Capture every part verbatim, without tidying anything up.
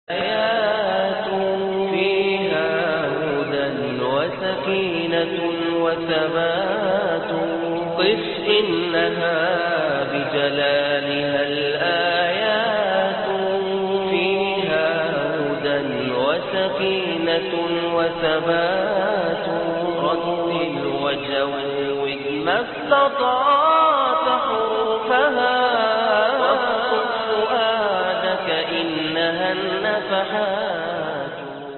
آيات فيها هدى وسكينة وثبات قف إنها بجلالها الآيات فيها هدى وسكينة وثبات رتل وجود ما استطعت حروفها واصف فؤادك إنها النفحات.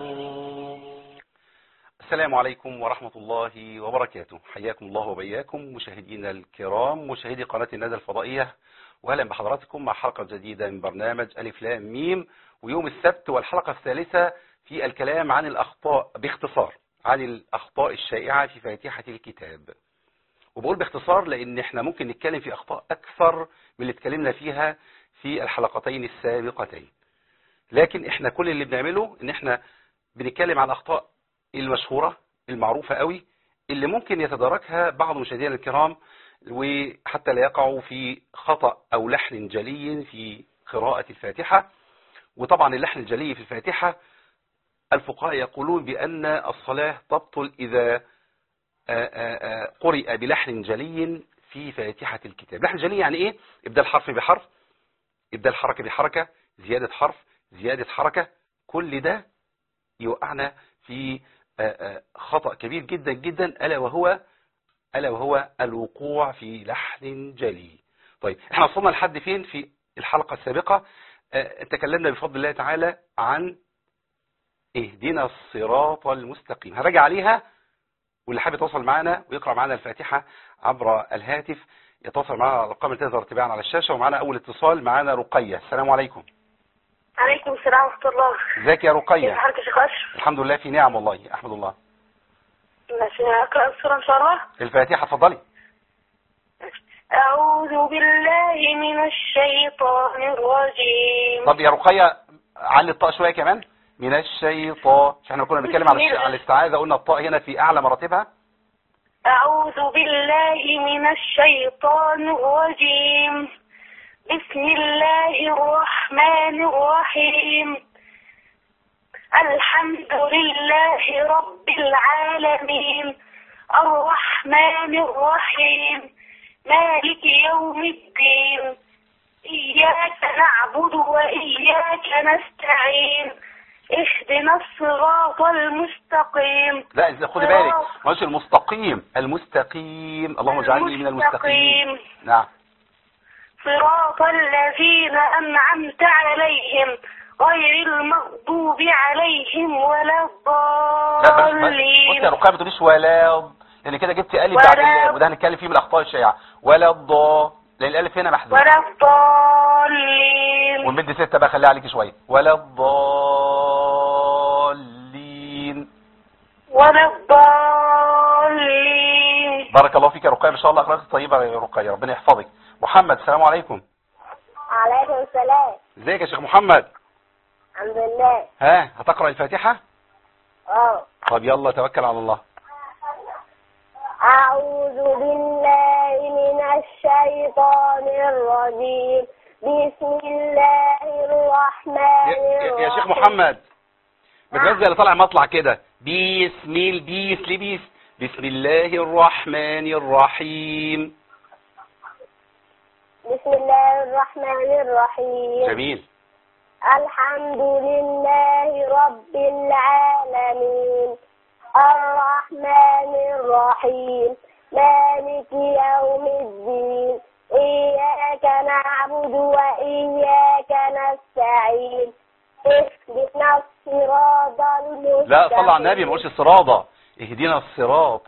السلام عليكم ورحمة الله وبركاته. حياكم الله وبياكم مشاهدينا الكرام، مشاهدي قناة الندى الفضائية، وأهلا بحضراتكم مع حلقة جديدة من برنامج ألف لام ميم، ويوم السبت والحلقة الثالثة في الكلام عن الأخطاء باختصار، عن الأخطاء الشائعة في فاتحة الكتاب. وبقول باختصار لأن احنا ممكن نتكلم في أخطاء أكثر من اللي اتكلمنا فيها في الحلقتين السابقتين، لكن احنا كل اللي بنعمله ان احنا بنتكلم عن أخطاء المشهورة المعروفة قوي اللي ممكن يتداركها بعض مشاهدينا الكرام، وحتى لا يقعوا في خطأ أو لحن جلي في قراءة الفاتحة. وطبعا اللحن الجلي في الفاتحة الفقهاء يقولون بأن الصلاة تبطل إذا قرئ بلحن جلي في فاتحة الكتاب. لحن جلي يعني إيه؟ إبدال الحرف بحرف، إبدال الحركة بحركة، زيادة حرف، زيادة حركة، كل ده يوقعنا في خطأ كبير جدا جدا، ألا وهو ألا وهو الوقوع في لحن جلي. طيب احنا وصلنا لحد فين في الحلقة السابقة؟ تكلمنا بفضل الله تعالى عن اهدنا الصراط المستقيم، هرجع عليها، واللي حابب يتواصل معنا ويقرأ معنا الفاتحة عبر الهاتف يتواصل معنا على الارقام التي تظهر تباعا على الشاشة. ومعنا أول اتصال، معنا رقية. السلام عليكم. عليكم السلام ورحمة الله. ازيك يا رقية؟ كيف حالك يا شيخ أشرف؟ الحمد لله في نعم والله، أحمد الله. ماشي، أقرأ السورة إن شاء الله. الفاتحة اتفضلي. أعوذ بالله من الشيطان الرجيم. طب يا رقية علي الطاء شوية كمان. من الشيطان، مش احنا كنا بنتكلم على على الاستعاذة، قلنا الطاء هنا في أعلى مراتبها. أعوذ بالله من الشيطان الرجيم. بسم الله الرحمن الرحيم. الحمد لله رب العالمين الرحمن الرحيم مالك يوم الدين إياك نعبد وإياك نستعين اهدنا الصراط المستقيم. لا إذا خدي بالك، ما هوش المستقيم، المستقيم، اللهم اجعلني من المستقيم. نعم. صراط الذين أنعمت عليهم غير المغضوب عليهم ولا الضالين. بصي يا رقية ما تقوليش ولا، لان كده جبت الف بعد، وده هنتكلم فيه من الاخطاء الشائعه. ولا الضا، لان الالف هنا محذوف. ولا الضالين. والمد ستة بقى خليها عليكي شويه. ولا الضالين. ولا الضالين. بارك الله فيك يا رقية، ما شاء الله اخلاقك طيبه يا رقية، ربنا يحفظك. محمد، السلام عليكم. عليكم السلام. ازيك يا شيخ محمد؟ الحمد لله. ها هتقرأ الفاتحة؟ اه. طب يلا توكل على الله. أعوذ بالله من الشيطان الرجيم. بسم الله الرحمن الرحيم. يا شيخ محمد بتغزل اللي طالع مطلع كده، بسم البيس لبيس بسم الله الرحمن الرحيم. بسم الله الرحمن الرحيم. جميل. الحمد لله رب العالمين الرحمن الرحيم مالك يوم الدين إياك نعبد وإياك نستعين اهدنا الصراط المستقيم. لا صلى على النبي، ما قولش الصراط، اهدنا الصراط.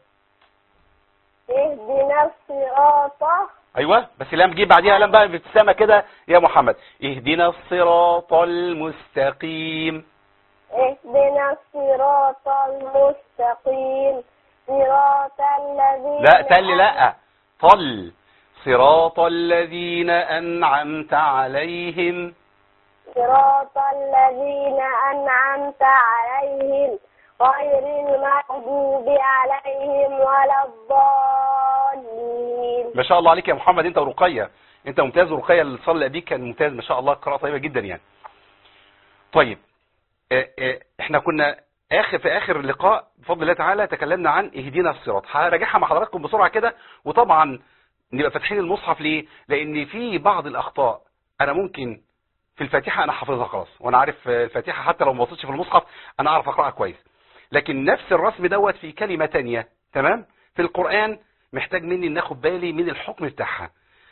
اهدنا الصراط. ايوه بس لام جيب بعديها لام بقى بابتسامه كده يا محمد. اهدنا الصراط المستقيم. اهدنا الصراط المستقيم صراط الذين. لا تل، لا طل. صراط الذين أنعمت عليهم. صراط الذين أنعمت عليهم غير المغضوب عليهم ولا الضالين. ما شاء الله عليك يا محمد، انت ورقية، انت ممتاز. ورقية اللي صلى بيك كان ممتاز ما شاء الله، قراءة طيبة جدا يعني. طيب اه اه احنا كنا اخر في اخر اللقاء بفضل الله تعالى تكلمنا عن اهدينا الصراط. هراجعها مع حضراتكم بسرعه كده، وطبعا نبقى فاتحين المصحف ليه؟ لان في بعض الاخطاء انا ممكن في الفاتحه انا حافظها خلاص، وانا عارف الفاتحه حتى لو ما وصلتش في المصحف انا اعرف اقراها كويس، لكن نفس الرسم دوت في كلمه تانية تمام في القران محتاج مني ان اخد بالي من الحكم بتاعها.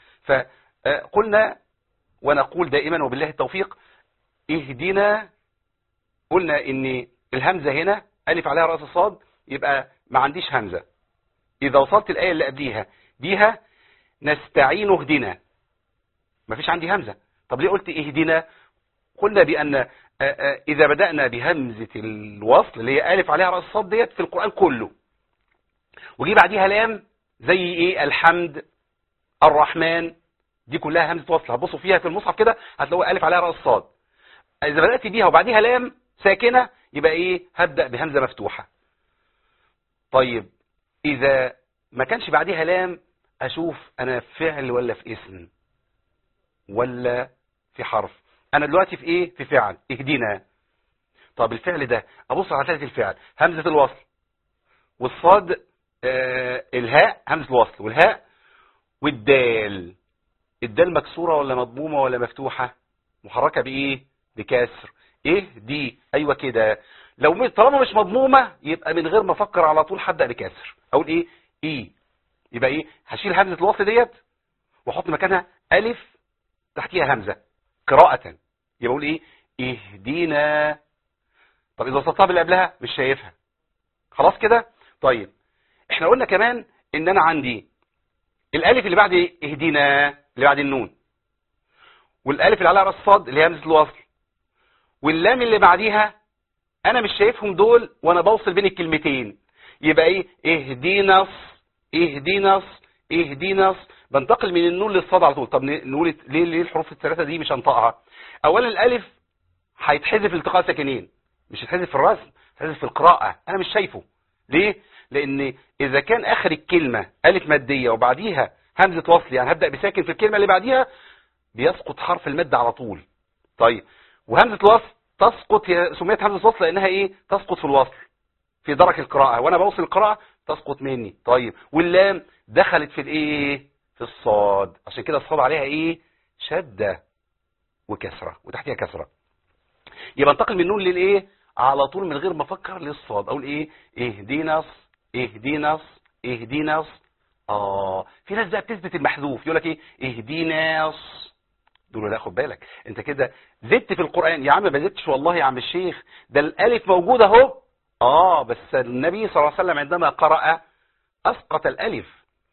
فقلنا ونقول دائما وبالله التوفيق اهدنا، قلنا ان الهمزه هنا الف عليها راس الصاد، يبقى ما عنديش همزه. اذا وصلت الايه اللي قبليها بيها نستعين اهدنا، ما فيش عندي همزه. طب ليه قلت اهدنا؟ قلنا بان اذا بدانا بهمزه الوصل اللي هي الف عليها راس الصاد ديت في القران كله، وجي بعديها لام زي ايه؟ الحمد، الرحمن، دي كلها همزه وصل. هتبصوا فيها في المصحف كده هتلاقوا الف عليها راس الصاد. اذا بدات بيها وبعديها لام ساكنه يبقى ايه؟ هبدا بهمزه مفتوحه. طيب اذا ما كانش بعديها لام اشوف انا في فعل ولا في اسم ولا في حرف. انا دلوقتي في ايه؟ في فعل اهدينا. طب الفعل ده ابص على ثلاث الفعل، همزه الوصل والصاد آه الهاء همزه الوصل والهاء والدال. الدال مكسوره ولا مضمومه ولا مفتوحه؟ محركه بايه؟ بكسر. ايه دي؟ ايوه كده. لو طالما مش مضمومه يبقى من غير ما افكر على طول هبدا بكسر. اقول ايه؟ ايه. يبقى ايه؟ هشيل همزه الوصل ديت واحط مكانها الف تحتيها همزه قراءه. يبقى اقول ايه؟ اهدينا. طب اذا وصلتها باللي قبلها مش شايفها خلاص كده. طيب احنا قلنا كمان ان انا عندي الالف اللي بعد اهدينا اللي بعد النون، والالف اللي عليها راس الصاد اللي هي همزه الوصل، واللام اللي بعديها انا مش شايفهم دول وانا بوصل بين الكلمتين. يبقى ايه؟ اهدينا اهدينا اهدينا. بنتقل من النون للصاد على طول. طب نقول ليه ليه الحروف الثلاثه دي مش هنطقها؟ اولا الالف هيتحذف التقاء ساكنين، مش هيتحذف في الرسم، هيتحذف في القراءه. انا مش شايفه ليه؟ لان اذا كان اخر الكلمه الف ماديه وبعديها همزه وصل، يعني هبدا بساكن في الكلمه اللي بعديها، بيسقط حرف المد على طول. طيب وهمزه الوصل تسقط، هي سميت همزه وصل لانها ايه؟ تسقط في الوصل في درك القراءه، وانا بوصل القراءه تسقط مني. طيب واللام دخلت في الايه؟ في الصاد، عشان كده الصاد عليها ايه؟ شده وكسره وتحتها كسره. يبقى انتقل من النون للايه؟ على طول من غير ما افكر للصاد. اقول ايه؟ اهدينا اهدينا اهدينا. اه في ناس بقى بتثبت المحذوف، يقول لك ايه؟ اهدينا. دول لا خد بالك انت كده زدت في القران. يا عم ما زدتش والله يا عم الشيخ، ده الالف موجوده اهو. اه بس النبي صلى الله عليه وسلم عندما قرأ اسقط الالف،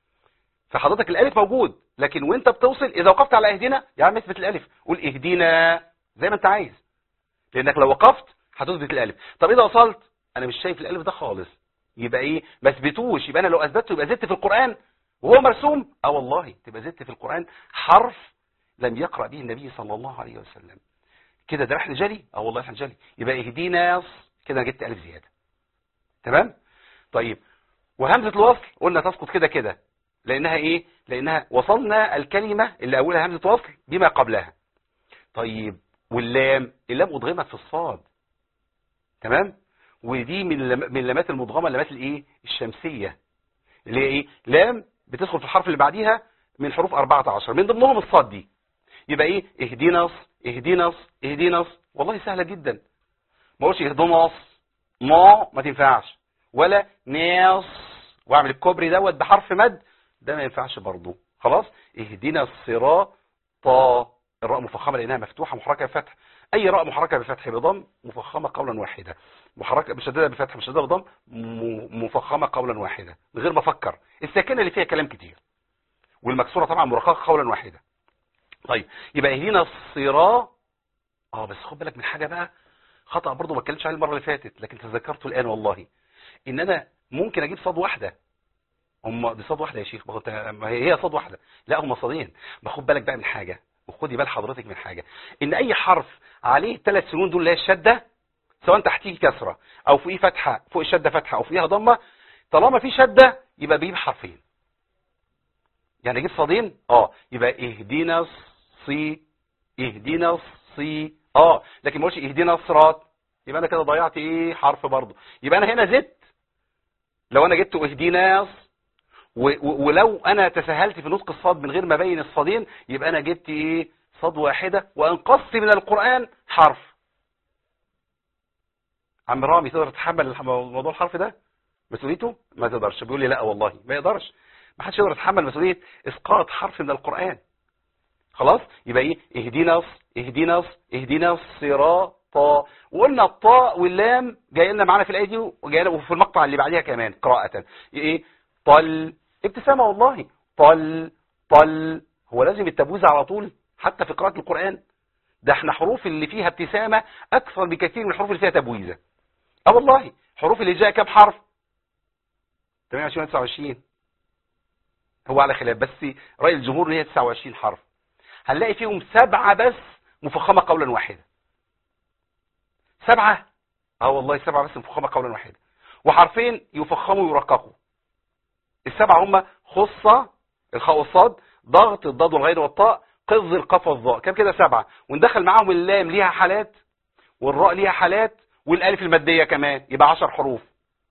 فحضرتك الالف موجود، لكن وانت بتوصل اذا وقفت على اهدينا يا عم اثبت الالف، قول اهدينا زي ما انت عايز، لانك لو وقفت هتثبت الالف. طب اذا وصلت انا مش شايف الالف ده خالص، يبقى ايه؟ ما اثبتوش. يبقى انا لو اثبته يبقى زدت في القران وهو مرسوم. اه والله تبقى زدت في القران حرف لم يقرأ به النبي صلى الله عليه وسلم. كده ده احنا جالي. اه والله احنا جالي. يبقى اهدينا كده جبت الف زياده. تمام. طيب وهمزه الوصل قلنا تسقط كده كده، لانها ايه؟ لانها وصلنا الكلمه اللي اولها همزه وصل بما قبلها. طيب واللام، اللام ادغمت في الصاد. تمام. ودي من من اللامات المدغمه، اللامات الايه؟ الشمسيه، اللي هي ايه؟ لام بتدخل في الحرف اللي بعديها من حروف أربعة عشر من ضمنهم الصاد دي. يبقى ايه؟ اهدينا اهدينا اهدينا. والله سهله جدا. ما اقولش اهدنا ما ما تنفعش، ولا ناس واعمل الكوبري دوت بحرف مد، ده ما ينفعش برضه. خلاص. اهدنا الصراط، الراء مفخمه لانها مفتوحه محركه بفتح. اي راء محركه بفتح بضم مفخمه قولا واحدا، محركه مشدده بفتح مشدده بضم مفخمه قولا واحدا من غير ما افكر. الساكنه اللي فيها كلام كتير، والمكسوره طبعا مرققه قولا واحدا. طيب يبقى هنا الصراط. اه بس خد بالك من حاجه بقى، خطأ برضه ما اتكلمتش عليه المره اللي فاتت لكن تذكرته الان والله، ان انا ممكن اجيب صاد واحده. هم دي صاد واحده يا شيخ، ما هي صاد واحده، لا هم صادين. باخد بالك بقى من حاجه، وخدي بال حضرتك من حاجه، ان اي حرف عليه ثلاث سنون دول اللي هي الشده، سواء تحتيه كسره او فوقيه فتحه، فوق الشده فتحه او فوقيها ضمه، طالما في شده يبقى بيجيب حرفين. يعني اجيب صادين اه يبقى اهدينا صي، اهدينا صي اه لكن ما اقولش اهدنا الصراط، يبقى انا كده ضيعت ايه حرف برضه. يبقى انا هنا زدت، لو انا جبت اهدنا ولو انا تساهلت في نطق الصاد من غير ما ابين الصادين يبقى انا جبت ايه صاد واحده وانقصت من القران حرف. عم رامي تقدر تتحمل موضوع الحرف ده مسؤوليته؟ ما تقدرش. بيقول لي لا والله ما يقدرش، ما حدش يقدر يتحمل مسؤوليه اسقاط حرف من القران. خلاص يبقى ايه اهدنا اهدنا اهدنا الصراط. وقلنا الطاء واللام جاي لنا معانا في الايه دي وجاي لنا وفي المقطع اللي بعديها كمان قراءه ايه طل ابتسامه والله طل طل. هو لازم التبويز على طول حتى في قراءه القران؟ ده احنا حروف اللي فيها ابتسامه اكثر بكثير من الحروف اللي فيها تبويزه. اه والله حروف اللي جايه كام حرف؟ ثمانية وعشرين تسعة وعشرين هو على خلاف، بس راي الجمهور ان هي تسعة وعشرين حرف. هنلاقي فيهم سبعه بس مفخمه قولا واحدا. سبعه اه والله سبعه بس مفخمه قولا واحدا، وحرفين يفخموا ويرققوا. السبعه هم خصه الخاء والصاد، ضغط الضاد والغين والطاء، قذ القاف والظاء. كام كده؟ سبعه. وندخل معاهم اللام ليها حالات والراء ليها حالات والالف الماديه كمان، يبقى عشر حروف.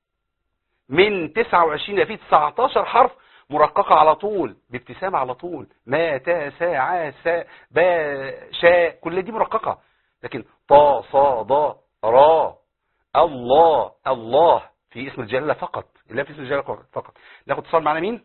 من تسعة وعشرين في تسعتاشر حرف مرققه على طول بابتسامه على طول. ما تا سا ع سا با شا كل دي مرققه. لكن طا صا ضا را الله الله في اسم الجلاله فقط، لا في اسم الجلاله فقط. ناخد اتصال معانا. مين؟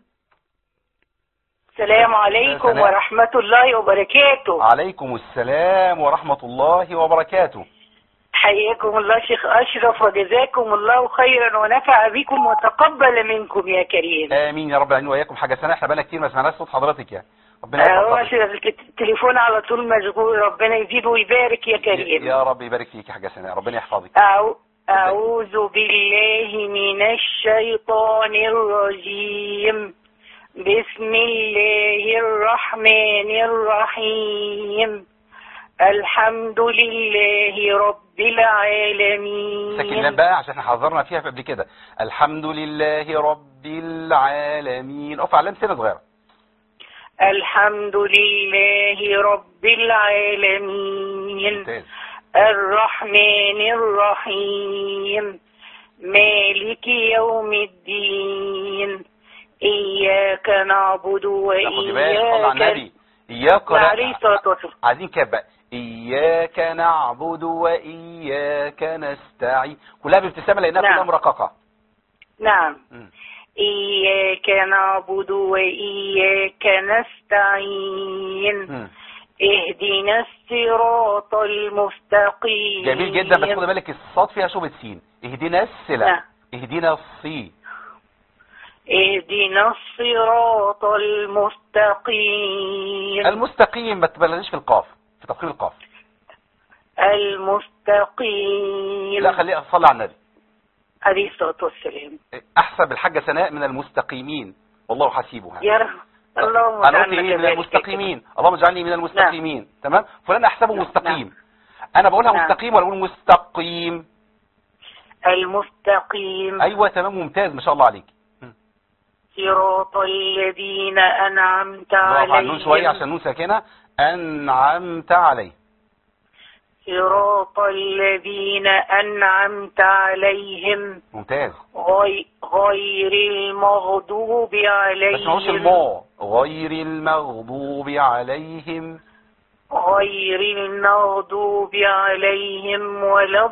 السلام عليكم سلام. ورحمة الله وبركاته. عليكم السلام ورحمة الله وبركاته. حياكم الله شيخ أشرف وجزاكم الله خيرا ونفع بكم وتقبل منكم يا كريم. آمين يا رب العالمين وإياكم. حاجة سنة احنا بقالنا كتير ما سمعناش صوت حضرتك يا ربنا يحفظك. التليفون على طول مشغول، ربنا يزيد ويبارك يا كريم. يا رب يبارك فيك يا حاجة سنة، ربنا يحفظك. أعو... أعوذ بالله من الشيطان الرجيم. بسم الله الرحمن الرحيم. الحمد لله رب العالمين. سكن بقى عشان احنا حذرنا فيها قبل كده. الحمد لله رب العالمين. اقف على سنة صغيرة. الحمد لله رب العالمين. ممتاز. الرحمن الرحيم. مالك يوم الدين. إياك نعبد وإياك إياك عليه الصلاة والسلام. عايزين كده بقى. إياك نعبد وإياك نستعين. كلها بابتسامة لأنها نعم. كلها مرققة. نعم. م. إياك نعبد وإياك نستعين. م. اهدنا الصراط المستقيم. جميل جدا، بس خد بالك الصاد فيها شبهة سين. اهدنا السلا. نعم. اهدنا الصي. اهدنا الصراط المستقيم. المستقيم ما تبالغيش في القاف، في تفخيم القاف. المستقيم. لا خليه صلي على النبي عليه الصلاة والسلام. احسب الحاجة سناء من المستقيمين والله حسيبها. يا رب اللهم انا قلت ايه؟ من المستقيمين. اللهم اجعلني من المستقيمين. نعم. تمام. فلان احسبه مستقيم. نعم. انا بقولها نعم. مستقيم ولا بقول مستقيم؟ المستقيم. ايوه تمام ممتاز ما شاء الله عليك. صراط الذين انعمت عليهم. نون شويه عشان نون ساكنه. انعمت عليه. صراط الذين انعمت عليهم. ممتاز. غي... غير المغضوب عليهم. بس ما هوش الماء. غير المغضوب عليهم. غير المغضوب عليهم ولا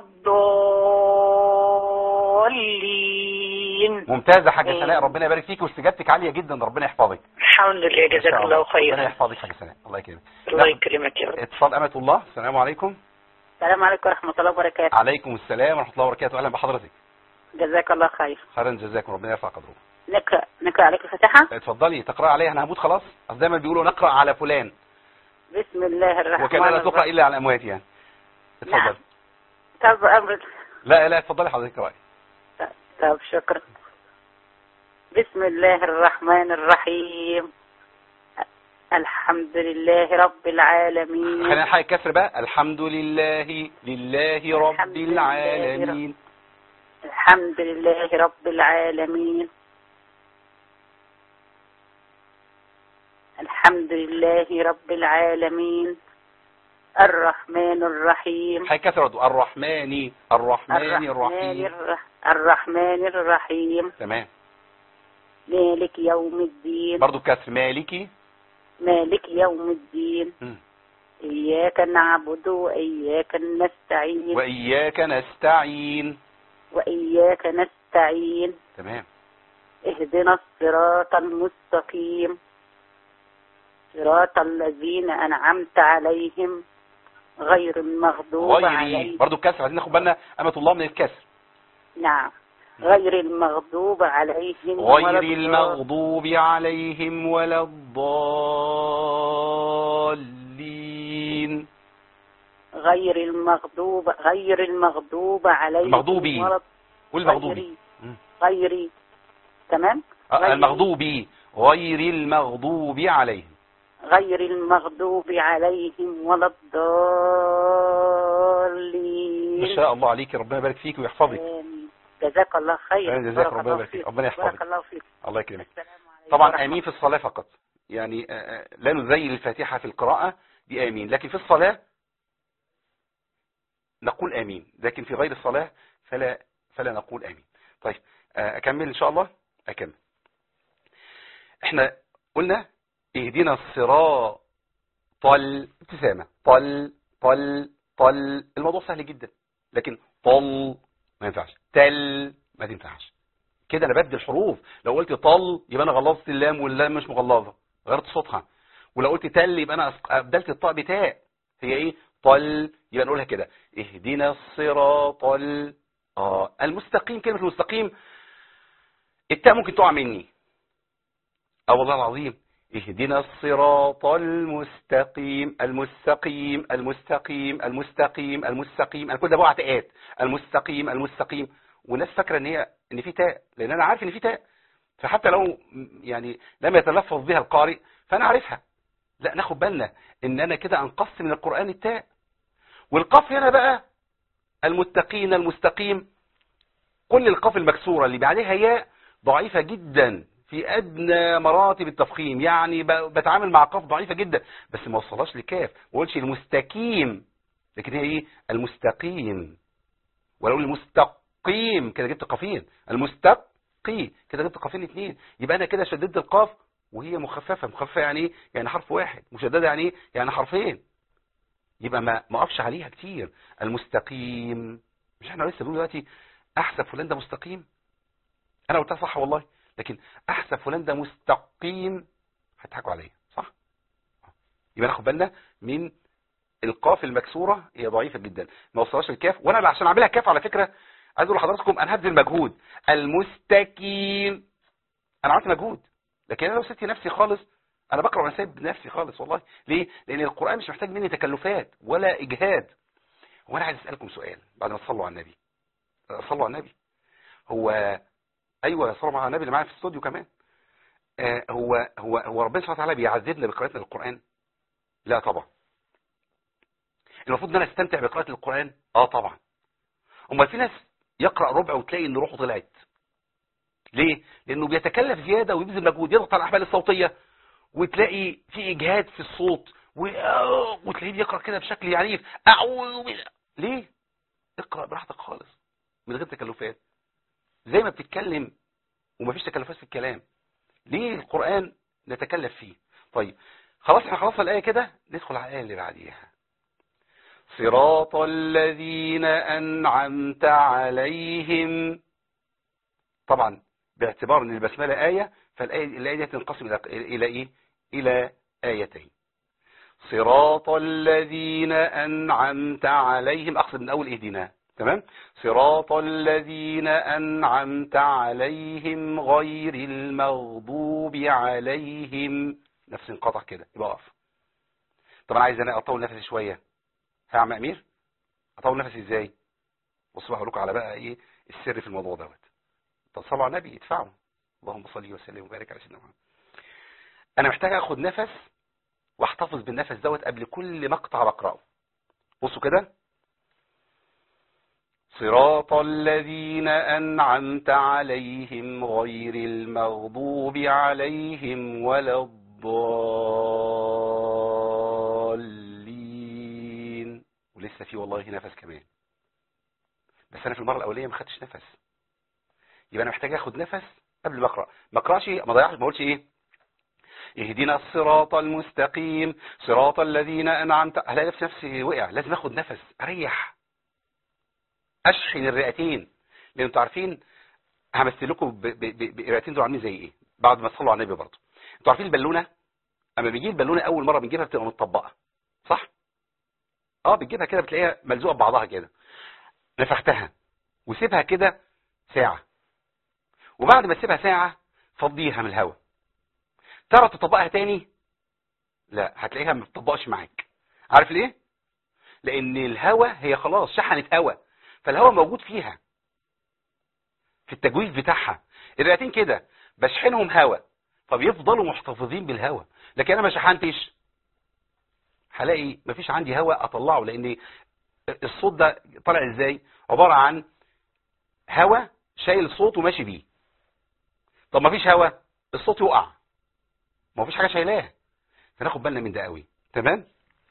الضالين. ممتاز يا حاجه سناء، ربنا يبارك فيك واستجابتك عاليه جدا، ربنا يحفظك. الحمد لله جزاك الله خيرا. ربنا يحفظك يا حاجه سناء، الله يكرمك. الله يكرمك يا رب. اتصال امة الله. السلام عليكم. السلام عليكم ورحمة الله وبركاته. عليكم السلام ورحمة الله وبركاته. أهلا بحضرتك. جزاك الله خير. خيرا جزاكم، ربنا يرفع قدره. نقرأ نقرأ عليك الفاتحة. اتفضلي تقرأ عليها. أنا هموت خلاص. أصل دايما بيقولوا نقرأ على فلان. بسم الله الرحمن الرحيم. وكان لا تقرأ إلا على الأموات يعني. اتفضل. نعم. طب أمر. لا لا اتفضلي حضرتك اقرأي. طب شكرا. بسم الله الرحمن الرحيم. الحمد لله رب العالمين. خلينا نحقق كسر بقى. الحمد لله لله رب العالمين. الحمد لله رب العالمين. الحمد لله رب العالمين. الرحمن الرحيم. حي كسرة الرحمن الرحمن الرحيم. الرح... الرحمن الرحيم. تمام. مالك يوم الدين. برضو كسر مالكي. مالك يوم الدين. م. إياك نعبد وإياك نستعين. وإياك نستعين. وإياك نستعين. تمام. اهدنا الصراط المستقيم صراط الذين أنعمت عليهم غير المغضوب غيري عليهم. برضو الكسر، عايزين ناخد بالنا أمة الله من الكسر. نعم. غير المغضوب عليهم غير المغضوب عليهم ولا الضالين. غير المغضوب غير المغضوب عليهم المغضوبي ولا والمغضوبي. غيري. تمام. آه المغضوبي غير المغضوب عليهم. غير المغضوب عليهم ولا الضالين. ما شاء الله عليك، ربنا يبارك فيك ويحفظك. آمين. جزاك الله خير. جزاك ربنا يبارك فيك، ربنا يحفظك. بارك الله فيك. الله يكرمك. السلام عليكم. طبعا آمين في الصلاة فقط، يعني لا نزين الفاتحة في القراءة دي آمين، لكن في الصلاة نقول آمين، لكن في غير الصلاة فلا فلا نقول آمين. طيب أكمل إن شاء الله. أكمل. احنا قلنا اهدنا الصراط طل ابتسامة طل طل طل، الموضوع سهل جدا، لكن طل ما ينفعش، تل ما تنفعش كده. انا بدي الحروف، لو قلت طل يبقى انا غلظت اللام واللام مش مغلظه غيرت صوتها، ولو قلت تل يبقى انا ابدلت الطاء بتاء. هي ايه؟ طل. يبقى نقولها كده اهدنا الصراط ال... اه المستقيم. كلمه المستقيم التاء ممكن تقع مني، اه والله العظيم. اهدنا الصراط المستقيم المستقيم المستقيم المستقيم المستقيم. انا كل ده بقع تاءات. المستقيم المستقيم، والناس فاكره ان هي ان في تاء، لان انا عارف ان في تاء، فحتى لو يعني لم يتلفظ بها القارئ فانا عارفها. لا، ناخد بالنا ان انا كده انقص من القرآن التاء. والقاف هنا بقى المتقين المستقيم، كل القاف المكسورة اللي بعدها ياء ضعيفة جدا في ادنى مراتب التفخيم، يعني بتعامل مع قاف ضعيفة جدا بس ما وصلهاش لكاف. ما قلتش المستقيم، لكن هي ايه؟ المستقيم. ولو المستقيم كده جبت قافين، المستقي كده جبت قافين اثنين، يبقى انا كده شددت القاف وهي مخففة. مخففة يعني ايه؟ يعني حرف واحد. مشددة يعني ايه؟ يعني حرفين. يبقى ما ما اقفش عليها كتير. المستقيم، مش احنا لسه بنقول دلوقتي احسب فلان ده مستقيم؟ انا قلتها صح والله، لكن احسب فلان ده مستقيم هتضحكوا عليا صح؟ يبقى ناخد بالنا من القاف المكسوره، هي ضعيفه جدا ما وصلهاش الكاف. وانا عشان اعملها كاف على فكره عايز اقول لحضراتكم انا هبذل مجهود. المستقيم انا عملت مجهود، لكن انا لو سبت نفسي خالص انا بقرا وانا سايب نفسي خالص والله. ليه؟ لان القران مش محتاج مني تكلفات ولا اجهاد. هو انا عايز اسالكم سؤال بعد ما تصلوا على النبي. صلوا على النبي. هو ايوه صلوا على النبي اللي معايا في الاستوديو كمان. آه هو هو هو ربنا سبحانه وتعالى بيعذبنا بقراءتنا للقران؟ لا طبعا. المفروض ان انا استمتع بقراءه القران؟ اه طبعا. امال في ناس يقرا ربع وتلاقي ان روحه طلعت. ليه؟ لانه بيتكلف زياده ويبذل مجهود، يضغط على الاحبال الصوتيه وتلاقي في اجهاد في الصوت و... وتلاقيه بيقرا كده بشكل عنيف. اعوذ بالله. ليه؟ اقرا براحتك خالص من غير تكلفات، زي ما بتتكلم ومفيش تكلفات في الكلام. ليه القرآن نتكلف فيه؟ طيب خلاص احنا خلصنا الآية كده، ندخل على الآية اللي بعديها. صراط الذين أنعمت عليهم. طبعا باعتبار ان البسملة آية، فالآية الآية دي تنقسم إلى إلى إيه؟ إلى آيتين. صراط الذين أنعمت عليهم، أقصد من أول اهدنا. تمام؟ صراط الذين أنعمت عليهم غير المغضوب عليهم. نفس انقطع كده يبقى اقف. طب انا عايز انا اطول نفسي شويه. ها يا عم امير اطول نفسي ازاي؟ بصوا بقى هقول لكم على بقى ايه السر في الموضوع دوت. تصلوا على النبي ادفعوا. اللهم صل وسلم وبارك على سيدنا محمد. انا محتاج اخد نفس واحتفظ بالنفس دوت قبل كل مقطع بقراه. بصوا كده. صراط الذين أنعمت عليهم غير المغضوب عليهم ولا الضالين. ولسه في والله نفس كمان، بس انا في المره الاوليه ما خدتش نفس، يبقى انا محتاج اخد نفس قبل ما اقرا. ما اقراش ما ضيعش ما اقولش ايه اهدنا الصراط المستقيم صراط الذين انعمت، هلاقي نفسي نفسي وقع. لازم اخد نفس اريح، اشحن الرئتين. لان انتوا عارفين همثل لكم بالرئتين دول عاملين زي ايه بعد ما تصلوا على النبي برضه. انتوا عارفين البالونه اما بيجي البالونه اول مره بنجيبها بتبقى متطبقه صح؟ اه بتجيبها كده بتلاقيها ملزوقه ببعضها كده. نفختها وسيبها كده ساعه، وبعد ما تسيبها ساعه فضيها من الهواء. ترى تطبقها تاني؟ لا، هتلاقيها ما بتطبقش معاك. عارف ليه؟ لان الهواء هي خلاص شحنت هواء، فالهواء موجود فيها في التجويف بتاعها. الرئتين كده بشحنهم هواء فبيفضلوا محتفظين بالهواء، لكن انا ما شحنتش هلاقي مفيش عندي هواء اطلعه، لان الصوت ده طالع ازاي؟ عباره عن هواء شايل صوت وماشي بيه. طب مفيش هواء الصوت يقع، ما فيش حاجه شايلاه. فناخد بالنا من ده قوي. تمام.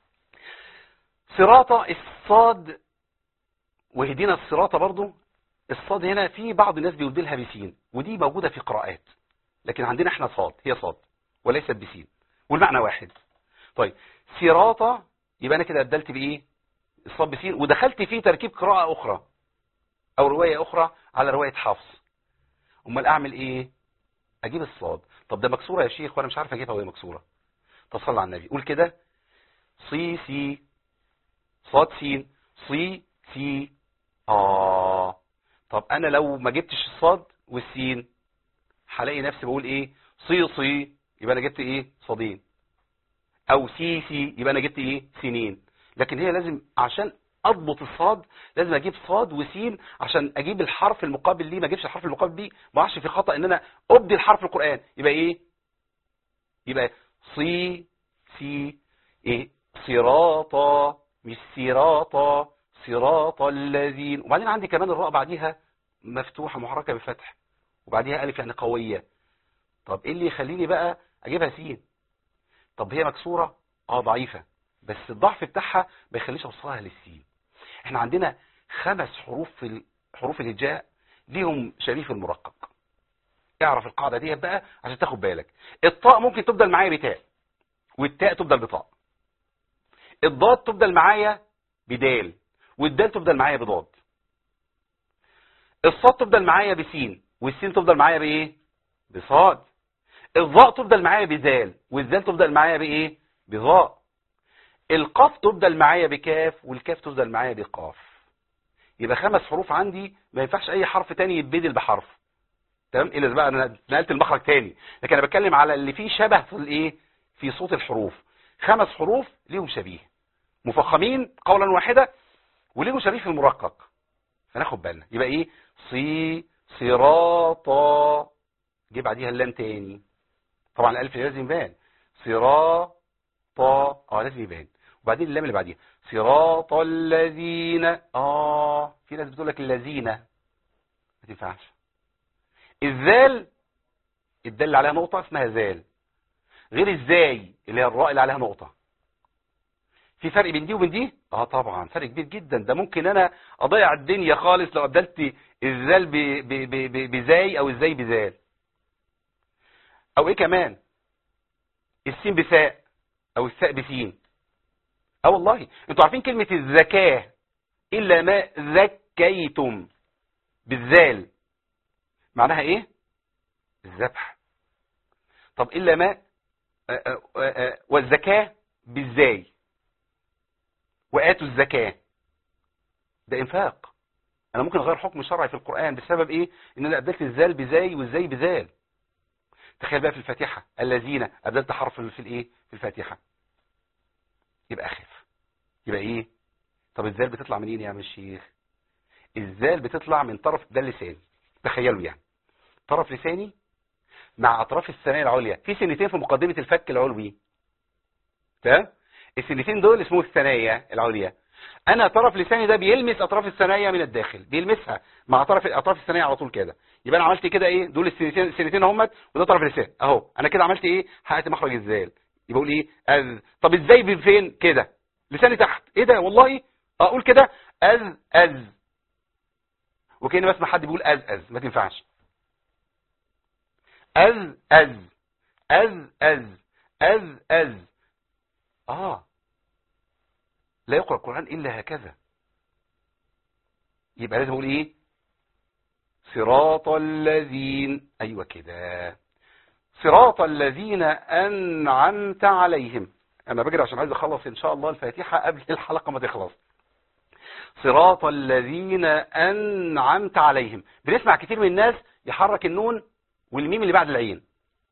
صراط الصاد وهدينا الصراط برضو، الصاد هنا في بعض الناس بيبدلها بسين، ودي موجوده في قراءات، لكن عندنا احنا صاد، هي صاد وليست بسين، والمعنى واحد. طيب صراط يبقى انا كده بدلت بايه؟ الصاد بسين، ودخلت فيه تركيب قراءه اخرى او روايه اخرى على روايه حفص. امال اعمل ايه؟ اجيب الصاد. طب ده مكسوره يا شيخ وانا مش عارف اجيبها وهي مكسوره. طب صلى على النبي، قول كده صي سي صاد سين صي سي اه. طب انا لو ما جبتش الصاد والسين هلاقي نفسي بقول ايه؟ صي صي، يبقى انا جبت ايه؟ صادين. او سي سي يبقى انا جبت ايه؟ سينين. لكن هي لازم عشان اضبط الصاد لازم اجيب صاد وسين عشان اجيب الحرف المقابل ليه. ما اجيبش الحرف المقابل ليه ما اعرفش في خطأ ان انا ابدي الحرف القرآن. يبقى ايه؟ يبقى صي سي ايه؟ صراطا مش صراطا، صراط الذين. وبعدين عندي كمان الراء بعديها مفتوحة محركة بفتح وبعديها الف يعني قوية. طب ايه اللي يخليني بقى اجيبها سين؟ طب هي مكسورة اه ضعيفة، بس الضعف بتاعها ما يخليش اوصلها للسين. احنا عندنا خمس حروف في حروف الهجاء ليهم شبيه في المرقق. اعرف القاعدة دي بقى عشان تاخد بالك. الطاء ممكن تبدل معايا بتاء، والتاء تبدل بطاء. الضاد تبدل معايا بدال، والدال تبدل معايا بضاد. الصاد تبدل معايا بسين، والسين تبدل معايا بايه؟ بصاد. الظاء تبدل معايا بذال، والذال تبدل معايا بايه؟ بظاء. القاف تبدل معايا بكاف، والكاف تبدل معايا بقاف. يبقى خمس حروف عندي ما ينفعش اي حرف تاني يتبدل بحرف. تمام؟ الا بقى انا نقلت المخرج تاني، لكن انا بتكلم على اللي فيه شبه في الايه؟ في صوت الحروف. خمس حروف ليهم شبيه مفخمين قولا واحده، وليهم شبيه في المرقق. فناخد بالنا. يبقى ايه؟ صي صراطا، جه بعديها اللام تاني. طبعا الالف لازم يبان. صراطا اه لازم يبان. وبعدين اللام اللي بعديها صراط الذين. اه في ناس بتقول لك الذين، ما تنفعش. الذال الدال اللي عليها نقطه اسمها ذال، غير ازاي اللي هي الراء اللي عليها نقطه. في فرق بين دي وبين دي؟ اه طبعا فرق كبير جدا. ده ممكن انا اضيع الدنيا خالص لو ابدلت الذال بزاي او الزاي بذال. او ايه كمان؟ السين بثاء او الثاء بسين. اه والله انتوا عارفين كلمة الزكاة الا ما زكيتم بالذال معناها ايه؟ الذبح. طب الا ما آآ آآ والزكاة بالزاي وآتوا الزكاة، ده انفاق. انا ممكن اغير حكم شرعي في القرآن بسبب ايه؟ ان انا ابدلت الزال بزاي والزاي بذال. تخيل بقى في الفاتحة الذين ابدلت حرف في الايه؟ في الفاتحة، يبقى اخف. يبقى ايه؟ طب الزال بتطلع منين يا عم الشيخ؟ الزال بتطلع من طرف ده اللسان. تخيلوا يعني طرف لساني مع اطراف الثنايا العليا، في سنتين في مقدمة الفك العلوي. تمام؟ السنتين دول اسمه الثنايا العليا. انا طرف لساني ده بيلمس اطراف الثنايا من الداخل، بيلمسها مع طرف اطراف الثنايا على طول كده. يبقى انا عملت كده ايه؟ دول السنتين السنتين اهمت، وده طرف لسان اهو. انا كده عملت ايه؟ حققت مخرج الزال. يبقى اقول ايه؟ أز. طب ازاي فين كده؟ لساني تحت. ايه ده والله؟ اقول كده أز أز، وكأني بسمع حد بيقول أز أز، ما تنفعش. أز أز أز أز أز أز. آه لا يقرأ القرآن إلا هكذا. يبقى لازم أقول إيه؟ صراط الذين، أيوة كده، صراط الذين أنعمت عليهم. أنا بجري عشان عايز أخلص إن شاء الله الفاتحة قبل الحلقة ما تخلص. صراط الذين أنعمت عليهم. بنسمع كتير من الناس يحرك النون والميم اللي بعد العين،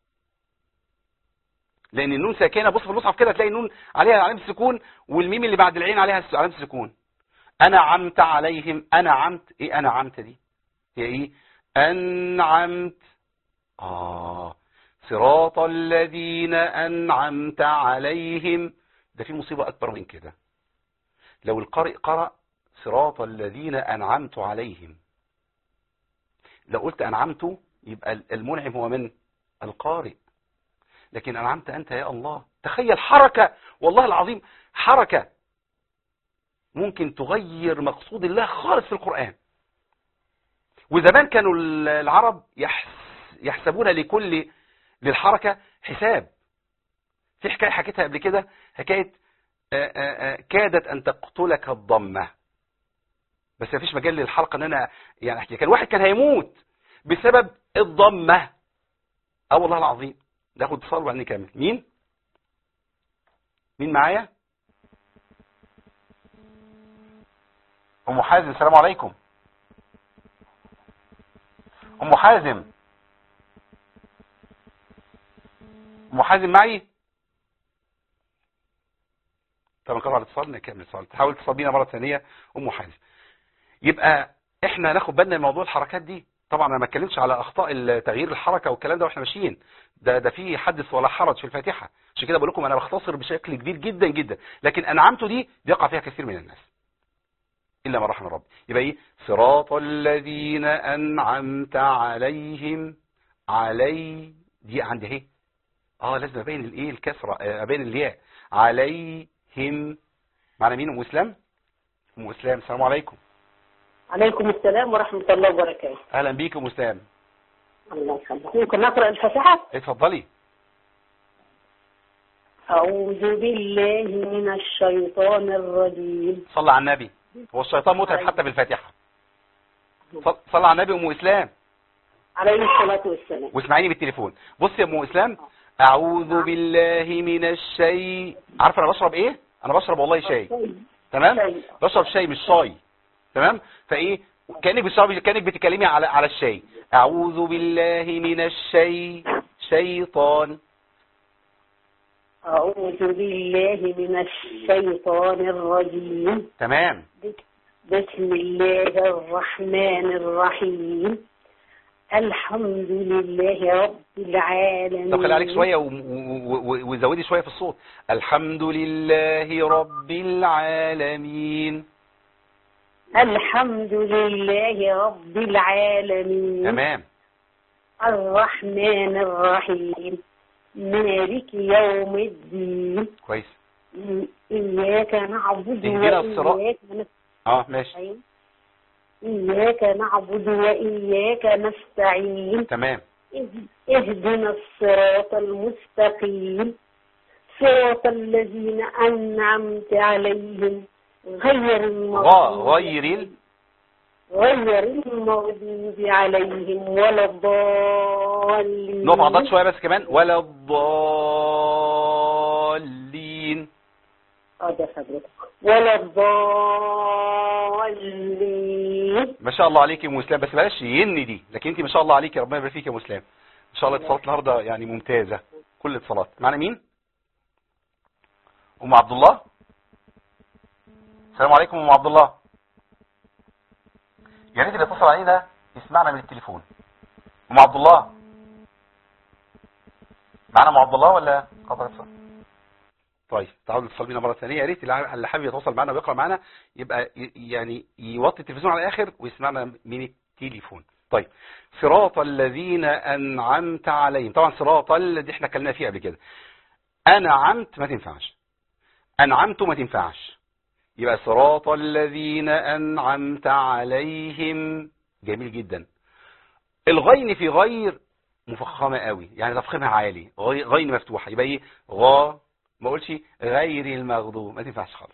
لأن النون ساكنة. بص في المصحف كده تلاقي النون عليها علامة السكون، والميم اللي بعد العين عليها علامة السكون. أنعمت عليهم، أنعمت، إيه أنعمت دي؟ هي إيه؟ أنعمت. آه صراط الذين أنعمت عليهم. ده في مصيبة أكبر من كده. لو القارئ قرأ صراط الذين أنعمت عليهم، لو قلت أنعمت يبقى المنعم هو من القارئ، لكن أنعمت أنت يا الله. تخيل حركة، والله العظيم حركة ممكن تغير مقصود الله خالص في القرآن. وزمان كانوا العرب يحسبون لكل للحركة حساب. في حكاية حكيتها قبل كده، حكاية آآ آآ كادت أن تقتلك الضمة، بس ما فيش مجال للحلقة ان انا يعني احكي. كان واحد كان هيموت بسبب الضمة. اه والله العظيم. ناخد اتصال وبعدين نكمل. مين مين معايا؟ ام حازم، السلام عليكم. ام حازم، ام حازم معي؟ طب نقطع الاتصال نكمل الاتصال. تحاول تتصل بينا مره ثانيه ام حازم. يبقى احنا ناخد بالنا من موضوع الحركات دي. طبعا انا ما اتكلمش على اخطاء تغيير الحركه والكلام ده واحنا ماشيين، ده ده في حدث ولا حرج في الفاتحه. عشان كده بقول لكم انا بختصر بشكل كبير جدا جدا، لكن انعمته دي بيقع فيها كثير من الناس الا ما رحم ربي. يبقى ايه؟ صراط الذين انعمت عليهم. علي دي عندي اهي، اه لازم ابين الايه الكسره، ابين الياء. عليهم. معنا مين؟ ام اسلام. ام اسلام السلام عليكم. عليكم السلام ورحمة الله وبركاته. اهلا بيك ام اسلام. الله يخليك. ممكن نقرأ الفاتحة؟ اتفضلي. أعوذ بالله من الشيطان الرجيم. صلى على النبي. هو الشيطان متعب حتى في الفاتحة. صلى على النبي. ام اسلام عليه الصلاة والسلام. واسمعيني بالتليفون. بصي يا ام اسلام، اعوذ بالله من الشيء. عارفه انا بشرب ايه؟ انا بشرب والله شاي. تمام؟ بشرب شاي مش شاي. تمام؟ فايه كانك بتشربي، كانك بتتكلمي على على الشاي. اعوذ بالله من الشيء شيطان. أعوذ بالله من الشيطان الرجيم. تمام. بسم الله الرحمن الرحيم. الحمد لله رب العالمين. طب خلي عليك شوية وزودي شوية في الصوت. الحمد لله رب العالمين. الحمد لله رب العالمين. تمام. الرحمن الرحيم مالك يوم الدين. كويس. إياك نعبد وإياك نستعين. اه ماشي. إياك نعبد وإياك نستعين. تمام. اهدنا الصراط المستقيم صراط الذين أنعمت عليهم غير المغضوب غير ال... غير المغضوب عليهم ولا الضالين. نقف عضلات شوية بس كمان. ولا الضالين. اه ده حضرتك. ولا الضالين. ما شاء الله عليك يا ام اسلام، بس بلاش ين دي، لكن انت ما شاء الله عليك يا ربنا يبارك فيك يا ام اسلام. ان شاء الله اتصالات النهارده يعني ممتازه، كل الاتصالات. معنا مين؟ ام عبد الله. السلام عليكم ام عبد الله. يا ريت اللي اتصل علينا يسمعنا من التليفون. ام عبد الله معنا؟ ام عبد الله ولا قطع اتصال؟ طيب تعالوا نتصل بينا مره ثانيه. يا ريت اللي حابب يتواصل معنا ويقرا معنا يبقى يعني يوطي التلفزيون على الاخر ويسمعنا من التليفون. طيب صراط الذين انعمت عليهم. طبعا صراط الذي احنا اتكلمنا فيه قبل كده. انعمت ما تنفعش، انعمت ما تنفعش. يبقى صراط الذين أنعمت عليهم. جميل جدا. الغين في غير مفخمة قوي، يعني تفخيمها عالي، غين مفتوحة، يبقى ايه؟ غا، ما اقولش غير المغضوب، ما تنفعش خالص.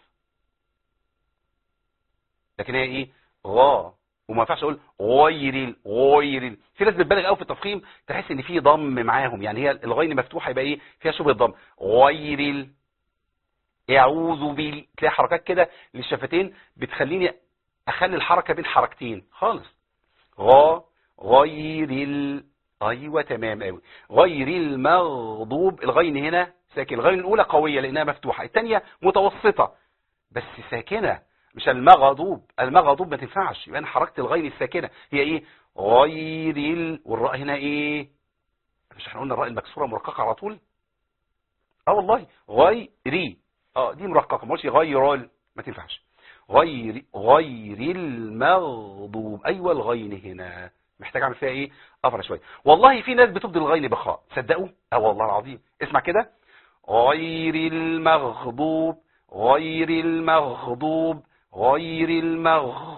لكن هي ايه؟ غا، وما ينفعش اقول غير ال غير ال. في ناس بتبالغ قوي في التفخيم، تحس ان في ضم معاهم، يعني هي الغين مفتوحة يبقى ايه؟ فيها شبه الضم. غير ال، يعوذ بال، تلاقي حركات كده للشفتين بتخليني اخلي الحركة بين حركتين خالص. غا، غير ال، ايوه تمام قوي. غير المغضوب، الغين هنا ساكن، الغين الاولى قويه لانها مفتوحه، الثانيه متوسطه بس ساكنه، مش المغضوب، المغضوب ما تنفعش، يبقى انا حركت الغين الساكنه هي ايه؟ غير ال، والراء هنا ايه؟ مش احنا قلنا الراء المكسوره مرققه على طول؟ اه والله غيري، اه دي مرققه، ماشي غير ال، ما تنفعش. غير غير المغضوب، ايوه الغين هنا محتاج اعمل فيها ايه؟ افرع شويه. والله في ناس بتبدل الغين بخاء، تصدقوا؟ اه والله العظيم. اسمع كده، غير المغضوب، غير المغضوب، غير المغ،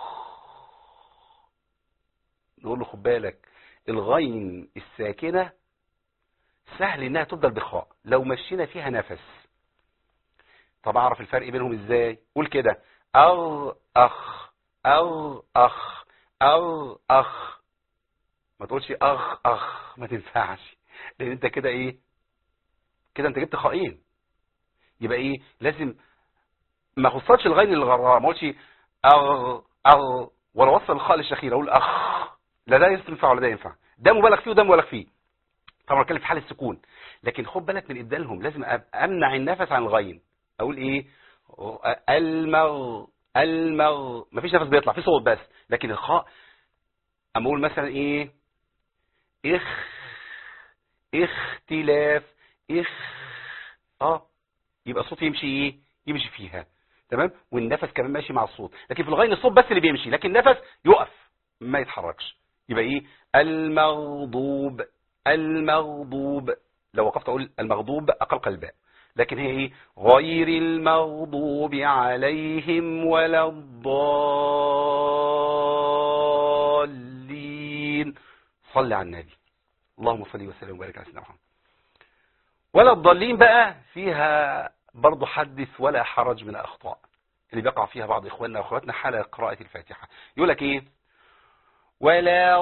نقول له خد بالك الغين الساكنه سهل انها تبدل بخاء لو مشينا فيها نفس. طب اعرف الفرق بينهم ازاي؟ قول كده اغ اخ، اغ اخ، اغ اخ، ما تقولش اخ اخ، ما تنفعش، لان انت كده ايه؟ كده انت جبت خائين. يبقى ايه؟ لازم ما خصتش الغين الغراء، ما اقولش اغ اغ ولا وصل الخاء للشخير اقول اخ، لا ده ينفع ولا ده ينفع، ده مبالغ فيه وده مبالغ فيه. طبعا اتكلم في حال السكون، لكن خد بالك من ابدالهم، لازم امنع النفس عن الغين. اقول ايه؟ المغ، المغ، مفيش نفس بيطلع، في صوت بس، لكن الخاء اما اقول مثلا ايه؟ اخ، اختلاف، اخ، اه يبقى الصوت يمشي ايه؟ يمشي فيها، تمام، والنفس كمان ماشي مع الصوت. لكن في الغين الصوت بس اللي بيمشي، لكن النفس يقف ما يتحركش. يبقى ايه؟ المغضوب، المغضوب، لو وقفت اقول المغضوب اقلق الباء، لكن هي ايه؟ غير المغضوب عليهم ولا الضالين. صل على النبي، اللهم صل وسلم وبارك على سيدنا محمد. ولا الضالين بقى فيها برضه حدث ولا حرج من الاخطاء اللي بيقع فيها بعض اخواننا واخواتنا حال قراءة الفاتحة. يقول لك ايه؟ ولا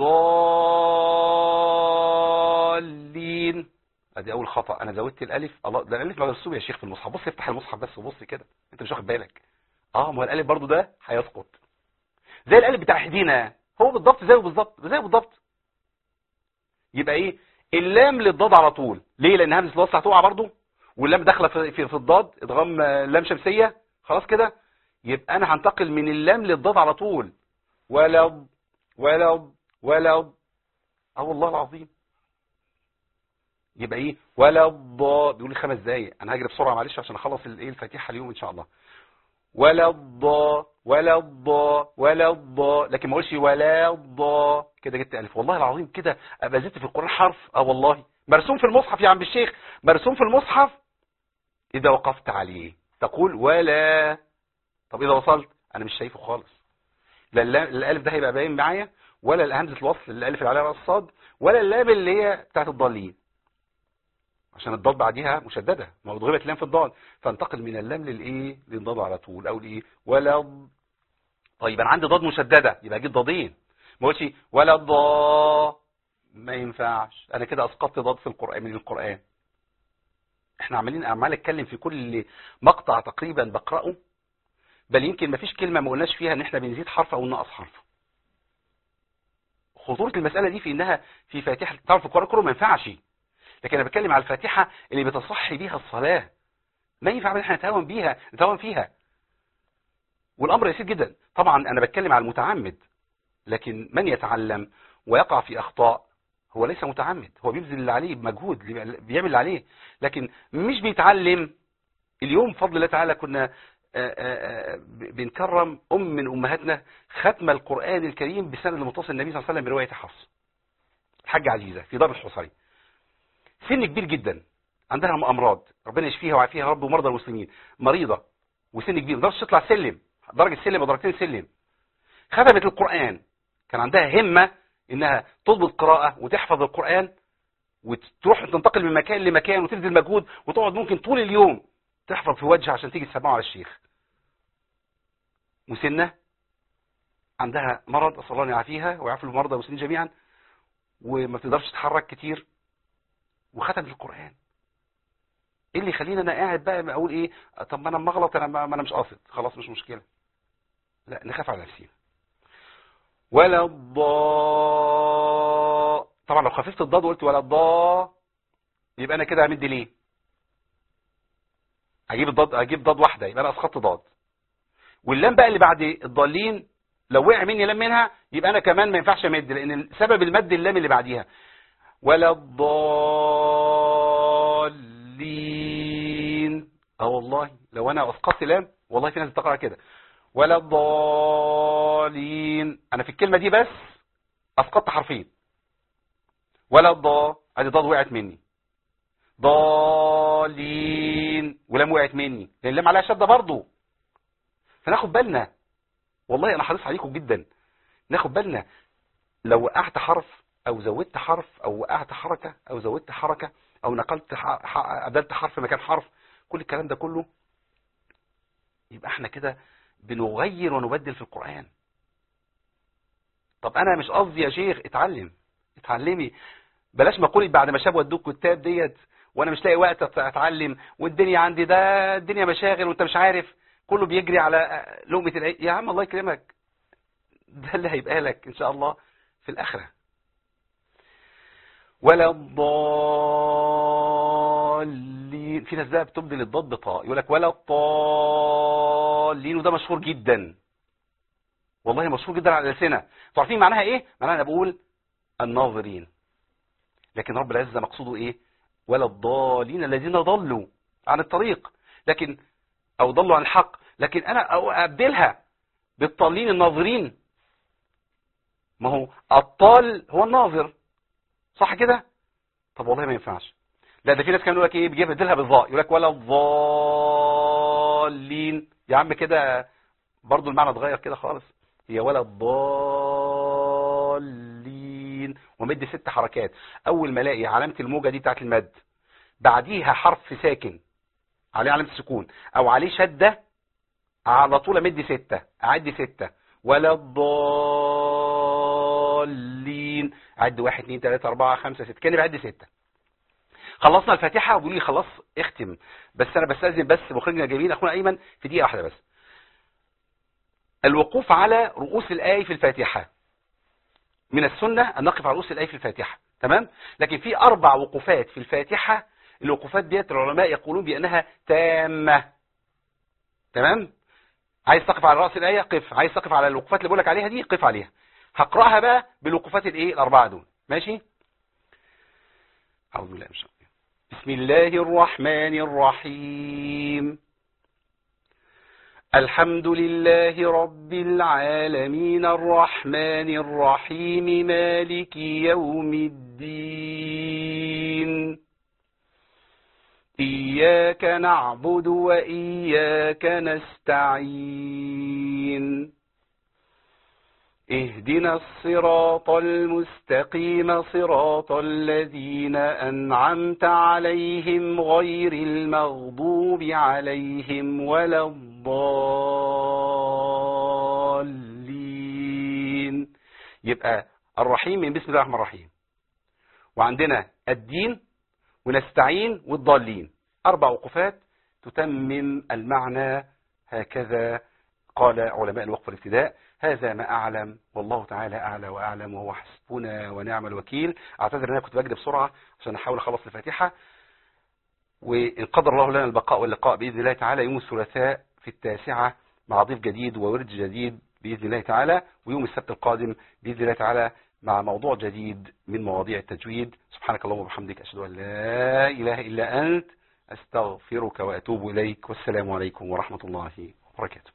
الضالين، ادي اول خطأ، انا زودت الالف. الله، ده الالف مكتوب يا شيخ في المصحف، بص افتح المصحف بس وبص كده، انت مش واخد بالك. اه ما هو الالف برضه ده هيسقط زي الالف بتاع احدينا، هو بالضبط زيه بالضبط زيه بالضبط. يبقى ايه؟ اللام للضاد على طول، ليه؟ لان همزه الوصل هتقع برضه، واللام داخله في في, في الضاد، ادغام لام شمسيه، خلاص كده. يبقى انا هنتقل من اللام للضاد على طول، ولا ولا ولا، اه والله العظيم. يبقى ايه؟ ولا الضاد، بيقول لي خمس دقايق، انا هجري بسرعه معلش عشان اخلص الايه الفاتحه اليوم ان شاء الله. ولا الضاد، ولا الضاد، ولا الضاد، لكن ما اقولش ولا الضاد كده جبت الف، والله العظيم كده ابقى زدت في القران حرف. اه والله مرسوم في المصحف يا عم الشيخ، مرسوم في المصحف، اذا وقفت عليه تقول ولا. طب اذا وصلت انا مش شايفه خالص، لا الالف ده هيبقى باين معايا، ولا الهمزه الوصل الالف اللي عليها راس الصاد، ولا اللام اللي هي بتاعت الضالين، عشان الضاد بعديها مشدده، ما هو ضربت اللام في الضاد، فانتقل من اللام للايه؟ للضاد على طول، او الايه؟ ولا. طيب انا عندي ضاد مشدده، يبقى اجيب ضادين، ما اقولش ولا ضا، ما ينفعش، انا كده اسقطت ضاد في القران من القران. احنا عمالين عمال اتكلم في كل مقطع تقريبا بقراه، بل يمكن ما فيش كلمه ما قلناش فيها ان احنا بنزيد حرف او ننقص حرف. خطوره المساله دي في انها في فاتحه، تعرف القران كله ما ينفعش، لكن انا بتكلم على الفاتحه اللي بتصحي بيها الصلاه، ما ينفع ان احنا نتهاون بيها نتهاون فيها، والامر يسير جدا. طبعا انا بتكلم على المتعمد، لكن من يتعلم ويقع في اخطاء هو ليس متعمد، هو بيبذل اللي عليه بمجهود، بيعمل اللي عليه، لكن مش بيتعلم. اليوم بفضل الله تعالى كنا بنكرم ام من امهاتنا ختم القران الكريم بسند المتصل النبي صلى الله عليه وسلم بروايه حفص، الحاجه عزيزه في دار الحصري، سن كبير جدا، عندها امراض، ربنا يشفيها ويعافيها يا رب، ومرضى المسلمين، مريضه وسن كبير ما تقدرش تطلع سلم درجة سلم ودرجتين سلم، ختمت القرآن، كان عندها همة انها تضبط قراءة وتحفظ القرآن وتروح تنتقل من مكان لمكان وتبذل مجهود وتقعد ممكن طول اليوم تحفظ في وجهها عشان تيجي تسمعه على الشيخ. مسنة عندها مرض، أسأل الله أن يعافيها ويعافي المرضى والمسلمين جميعا، وما بتقدرش تتحرك كتير وختمت القرآن. ايه اللي يخليني انا قاعد بقى اقول ايه طب ما انا لما اغلط انا ما انا مش قاصد خلاص مش مشكلة؟ لا، نخاف على نفسينا. ولا الضاء، طبعا لو خففت الضاد وقلت ولا الضاء يبقى انا كده همد ليه؟ اجيب الضاد اجيب ضاد واحده يبقى انا اسقطت ضاد. واللام بقى اللي بعد الضالين لو وقع مني لام منها يبقى انا كمان ما ينفعش امد، لان سبب المد اللام اللي بعديها. ولا الضالين، اه والله لو انا اسقطت لام والله في ناس بتقرا كده ولا الضالين، انا في الكلمه دي بس اسقطت حرفين. ولا الضاء ادي ضاد وقعت مني، ضالين ولام وقعت مني لان اللام عليها شده برضه. فناخد بالنا، والله انا حريص عليكم جدا ناخد بالنا، لو وقعت حرف او زودت حرف او وقعت حركه او زودت حركه او نقلت عدلت حرف مكان حرف، كل الكلام ده كله يبقى احنا كده بنغير ونبدل في القرآن. طب انا مش قصدي يا شيخ اتعلم اتعلمي، بلاش مقولة بعد ما شاب ودوك كتاب ديت وانا مش لاقي وقت اتعلم والدنيا عندي ده الدنيا مشاغل وانت مش عارف كله بيجري على لقمة العيش. يا عم الله يكرمك، ده اللي هيبقى لك ان شاء الله في الاخرة. ولا الضالين، في ناس بقى بتبدل الضاد بطاء يقول لك ولا الضالين، وده مشهور جدا والله مشهور جدا على الألسنة. تعرفين معناها ايه؟ معناها انا بقول الناظرين، لكن رب العزة مقصوده ايه؟ ولا الضالين الذين ضلوا عن الطريق، لكن او ضلوا عن الحق، لكن انا ابدلها بالضالين الناظرين. ما هو الضال هو الناظر صح كده؟ طب والله ما ينفعش، لا ده في ناس كانوا يقول لك ايه بيجيب بدلها بالضاء يقول لك ولا الضالين. يا عم كده برضو المعنى اتغير كده خالص، هي ولا الضالين ومد ست حركات. اول ما الاقي علامه الموجه دي بتاعت المد بعديها حرف ساكن عليه علامه السكون او عليه شده على طول امد سته، اعد سته. ولا الضالين اعد واحد اتنين تلاته اربعه خمسه سته، كاني بعد سته. خلصنا الفاتحه وبيقول لي خلاص اختم، بس انا بستاذن بس مخرجنا الجميل اخونا ايمن في دقيقه واحده بس. الوقوف على رؤوس الايه في الفاتحه من السنه ان نقف على رؤوس الايه في الفاتحه، تمام؟ لكن في اربع وقوفات في الفاتحه، الوقوفات ديت العلماء يقولون بانها تامه، تمام؟ عايز تقف على راس الايه قف، عايز تقف على الوقوفات اللي بقول لك عليها دي قف عليها. هقراها بقى بالوقوفات الايه الاربعه دول، ماشي؟ اعوذ بالله من الشيطان. بسم الله الرحمن الرحيم. الحمد لله رب العالمين الرحمن الرحيم مالك يوم الدين إياك نعبد وإياك نستعين اهدنا الصراط المستقيم صراط الذين أنعمت عليهم غير المغضوب عليهم ولا الضالين. يبقى الرحيم من بسم الله الرحمن الرحيم، وعندنا الدين ونستعين والضالين، أربع وقفات تتمم المعنى. هكذا قال علماء الوقف والابتداء. هذا ما أعلم والله تعالى أعلى وأعلم وهو حسبنا ونعم الوكيل. أعتذر أن أنا كنت بجري بسرعة عشان أحاول أخلص الفاتحة، وإن قدر الله لنا البقاء واللقاء بإذن الله تعالى يوم الثلاثاء في التاسعة مع ضيف جديد وورد جديد بإذن الله تعالى، ويوم السبت القادم بإذن الله تعالى مع موضوع جديد من مواضيع التجويد. سبحانك اللهم وبحمدك أشهد أن لا إله إلا أنت أستغفرك وأتوب إليك، والسلام عليكم ورحمة الله وبركاته.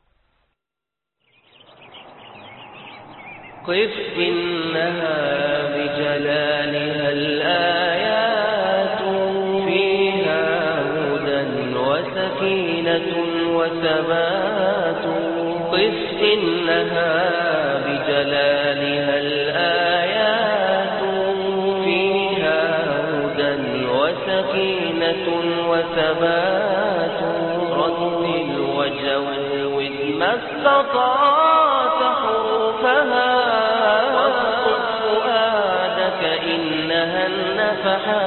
قف إنها بجلالها الآيات فيها هدى وسكينة وسكينة وثبات قف إنها بجلالها الآيات فيها هدى وسكينة وثبات رتل وجود ما استطعت حروفها واصقل فؤادك إنها النفحات